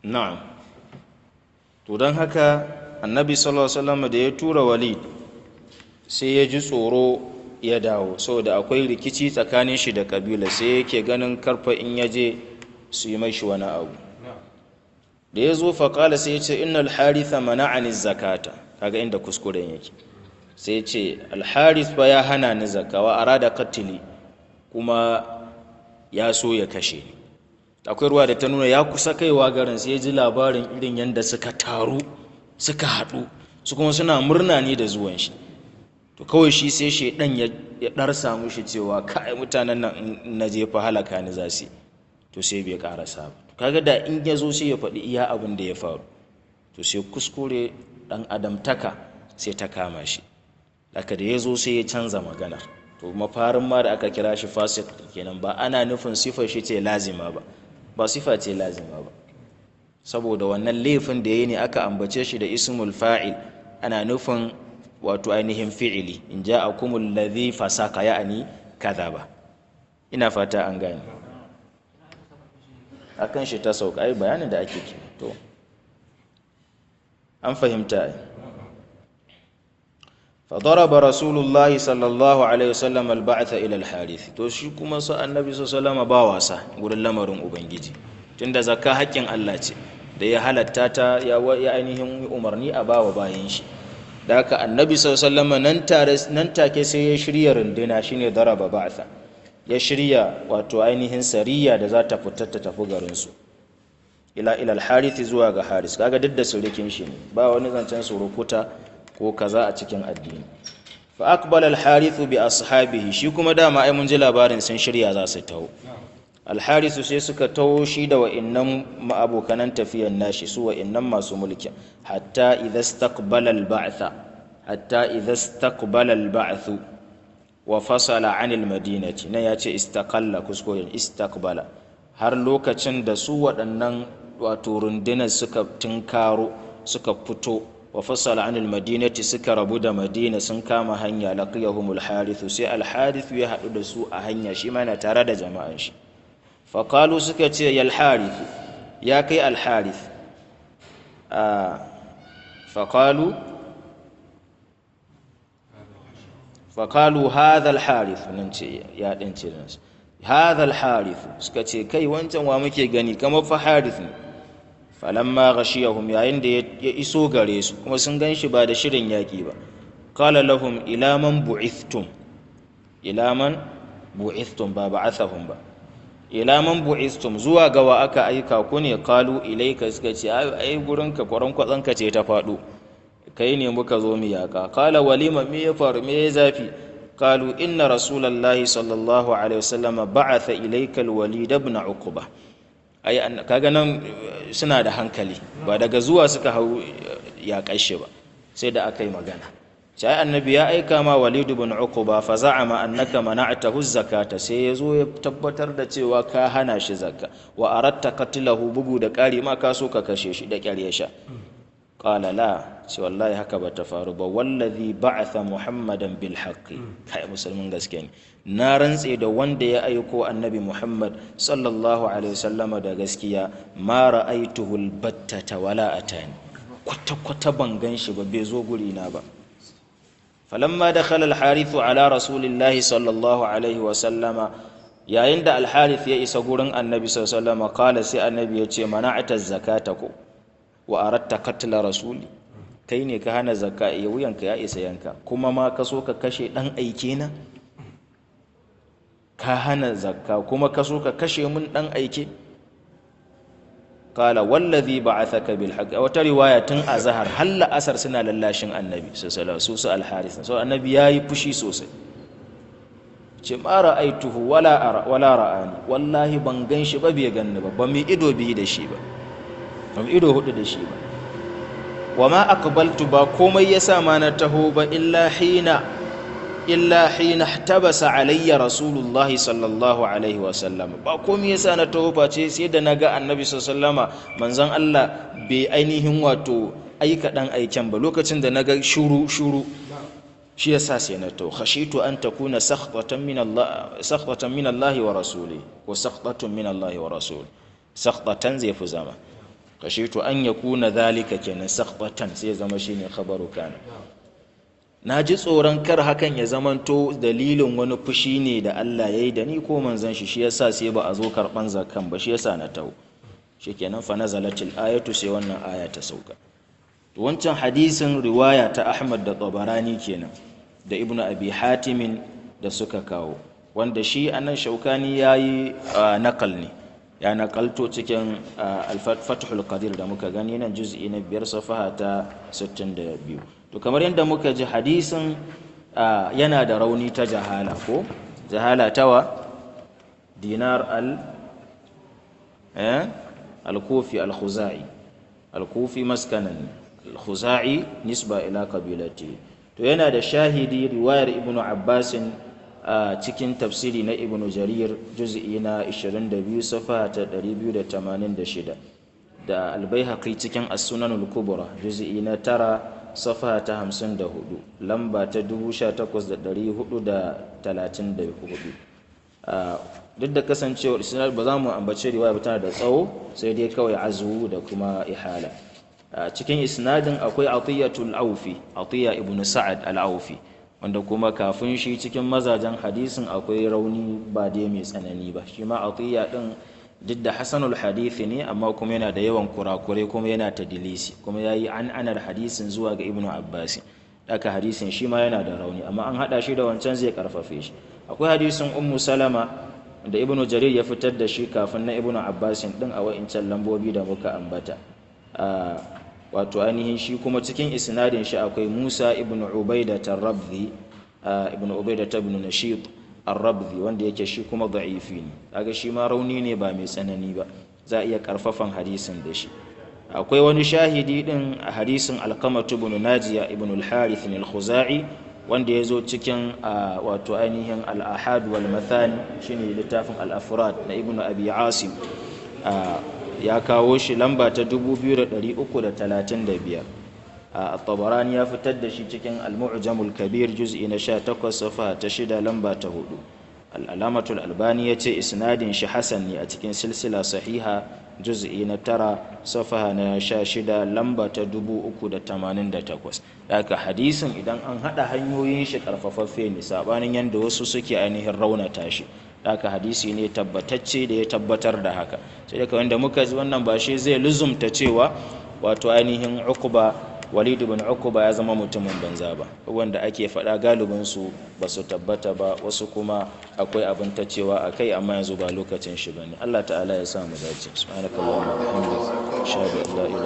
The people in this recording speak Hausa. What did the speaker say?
na'am. To don haka annabi sallallahu alaihi wasallam da ya tura Walid sai ya ji tsoro ya dawo saboda akwai rikici tsakanin shi da kabila, sai yake ganin karfa in ya je su yi mashi wani abu. Da ya zo faƙala sai ya ce innal haritha mana'ani zakata, kaga inda kuskuren yake. Sai ya ce alharith ba ya hana ni zakka wa arada qatli, kuma ya so ya kashe ni. Akwai ruwa da ta nuna ya kusa kaiwa garin sai ya ji labarin irin yadda suka taru suka haɗu su kuma suna murna ne da zuwan shi. To kawai shi sai shaidan ya ɗarsa mushi cewa kai mutanen nan na jefa halaka ni za su, to sai bai ƙarasa ba. Kaga da in ya zo sai ya faɗi iya abin da ya faru, to sai kuskure ɗan adamtaka sai ta kama shi. Haka da ya zo sai ya canza maganar. To mafarin ma da aka kira shi fasik kenan ba ana nufin sifar shi ce lazima ba, ba sifa ce lazima ba, saboda wannan laifin da ya ne aka ambace shi da ismul fa'il, ana nufin wato ainihin fi'ili, in ja'akumul ladhi fasaka ya'ani kadhaba. Ina fata an gane akan shi ta sauka ai bayanin da ake ki to an fahimta. فضرب رسول الله صلى الله عليه وسلم البعث إلى الحارث. to shi kuma sa annabi sallallahu alaihi wasallam ba wasa gurin lamarin ubangiji, tunda zakka haƙƙin Allah ce da ya halatta ta ya ainihin umarni a bawa bayan shi. Da haka annabi sallallahu alaihi wasallam nan take sai ya shirya runduna, shine daraba ba'tha, ya shirya wato ainihin sariya da za ta fita ta tafi garin su ila al-harith zuwa ga haris. Kaga duk da surukin shi ne, ba wani zancen surukuta ko kaza a cikin addini. Fa aqbala al-harith bi ashabihi, shi kuma dama ai mun ji labarin sun shirya za su taho. Al-harith sai suka taho shi da wa'innan abokanan tafiyan nashi, su wa'innan masu mulki. Hatta idza istaqbala al-ba'tha, hatta idza istaqbala al-ba'th wa fasala 'anil madinati, nan yace istaqalla, kuskure istaqbala, har lokacin da su waɗannan wato rundunar suka tinkaro suka fito, wa fasala anil madinati suka rabu da madina sun kama hanya, laqiyahumul harith, sai al-harith ya hadu da su a hanya, shi ma yana tare da jama'an shi. Fa qalu suka ce yal harith, ya kai al-harith. Fa qalu hadha al-harith, nan ce ya din ce nan hadha al-harith, suka ce kai wancan wa muke gani kamar fa harith ne. falamma ghashiyahum, yayin da ya iso gare su kuma sun ganshi ba da shirin yaki ba. Qala lahum ila man bu'ithtum, ila man bu'ithtum ba ba'athahum ba, ila man bu'ithtum, zuwa ga wa aka aika ku ne. Qalu ilayka, suka ce ai gurin ka kwaran kwatsanka ce ta fado, kai ne muka zo mu yaka. Qala walima, me ya faru, me ya zafi? Qalu inna rasulullahi sallallahu alaihi wasallam ba'atha ilayka al-walid ibn uqba. ai kaga nan suna da hankali, ba daga zuwa suka hau ya kashe ba, sai da aka yi magana. Sai annabi ya aika ma Walid ibn Uqba, fa za'ama annaka mana'tahu zakata, sai ya zo ya tabbatar da cewa ka hana shi zakka, wa aratta qatlahu, bugu da ƙari ma ka so ka kashe shi da ƙyar ya sha. Qala la, sai wallahi haka ba ta faru ba, wallazi ba'atha muhammadan bil haqqi, kai musulmin gaske ne, na rantse da wanda ya aiko annabi Muhammad sallallahu alaihi wasallam da gaskiya, ma ra'aituhu albattata wala atani, kwata ban ganshi ba, bai zo guri na ba. Falamma dakhala al-harith ala rasulillahi sallallahu alaihi wasallama, yayin da al-harith ya isa gurin annabi sallallahu alaihi wasallam, qala, sai annabi ya ce mana'ata zakata ko wa aratta qatla rasuli, kai ne ka hana zakka, ya wuyanka ya isa yanka, kuma ma ka so ka kashe dan aike na, ka hana zakka kuma ka so ka kashe mun dan aike. Qala wallazi ba'athaka bil haqq, wata riwaya tun azhar halla asar suna lallashin annabi sallallahu alaihi wasallam, al-harith, so annabi yayi fushi sosai, ce ma ra'aituhu wala ra'ani, wallahi ban ganshi ba, bai ganni ba, ba mu ido biyu da shi ba, ba mu ido hudu da shi ba. Wa ma aqbaltu, ba komai yasa ma na taho ba, illa hina ihtabasa alayya rasulullah sallallahu alaihi wasallam, ba komai yasa na taho ba ce sai da naga annabi sallallahu alaihi manzon Allah bai ainihin wato aika dan aiken ba, lokacin da naga shuru shi yasa sai na taho. Khashitu an takuna sakhtatan min Allah wa rasuli, ko sakhtatun min Allah wa rasuli, sakhtatan zai fi zama. khashitu an yakuna dhalika kenan sakhbatan sai zama shine khabaru kana na ji tsoron kar hakan ya zamanto dalilin wani fushi ne da Allah ya yi da ni ko manzon shi yasa sai ba a zo karban zakan ba shi yasa na taho shikenan fa nazalatil ayatu sai wannan aya ta sauka to wancan hadisin riwaya ta Ahmad da Tabarani kenan da Ibn Abi Hatim da suka kawo wanda shi anan Shaukani yayi nakal ne ya nakalto cikin al-Fathul Qadir da muka gani nan juz'i na 5 safaha ta 62 to kamar yadda muka ji hadisin yana da rauni ta jahala ko jahala tawa dinar al-kufi al-khuzai al-kufi maskanan al-khuzai nisba ila qabilati to yana da shahidi riwayar ibnu abbas cikin tafsiri na ibnu jarir juz'i na 22 safa ta 286 da al-baihaqi cikin as-sunan al-kubra juz'i na 9 safa ta 54 lamba ta 18434 duk da kasancewar isnad ba za mu ambace riwaya ba tana da tsawo sai dai kawai azu da kuma ihala cikin isnadin akwai atiyatul aufi atiya ibn sa'ad al-aufi wanda kuma kafin shi cikin mazajen hadisin akwai rauni ba dai mai tsanani ba shi ma atiya din duk da hasanul hadisi ne amma kuma yana da yawan kurakure kuma yana tadlisi kuma yayi anar hadisin zuwa ga ibnu abbas daka hadisin shi ma yana da rauni amma an hada shi da wancan zai karfafe shi akwai hadisin ummu salama da ibnu jarir ya fitar da shi kafin na ibnu abbas din a wa'incan lambobi da muka ambata wato ainihin shi kuma cikin isnadin shi akwai musa ibnu ubaida tarabzi ibnu ubaida ibn nashid ar-rabzi wanda yake shi kuma da'ifi ne kaga shi ma rauni ne ba mai tsanani ba za iya karfafan hadisin da shi akwai wani shahidi din a hadisin alqamatu ibn najiya ibn al-harith al-khuzai wanda yazo cikin wato ainihin al-ahad wal mathani shine littafin al-afrad na ibn abi asim ya kawo shi lamba ta 2335 الطبراني ya fitar da shi cikin al-mu'jamul kabir juz'i na 18 safa ta 6 lamba ta 4 al-alamatul albani yace isnadin shi hasan ne a cikin silsila sahiha juz'i na 9 safa na 16 lamba ta 388 daga hadisin idan an hada hanyoyin shi karfafaffe ne sabanin yanda wasu suke ainihin raunata shi daga hadisi ne tabbatacce da ya tabbatar da haka sai daga wanda muka ji wannan ba shi zai luzumta cewa wato ainihin uqba Walid ibn Uqba ya zama mutumin banza ba wanda ake faɗa galibin su ba su tabbata ba wasu kuma akwai abin ta cewa akai amma yanzu ba lokacin shi bane Allah ta'ala ya sa mu dace subhanakallahumma wa bihamdika ashhadu an la ilaha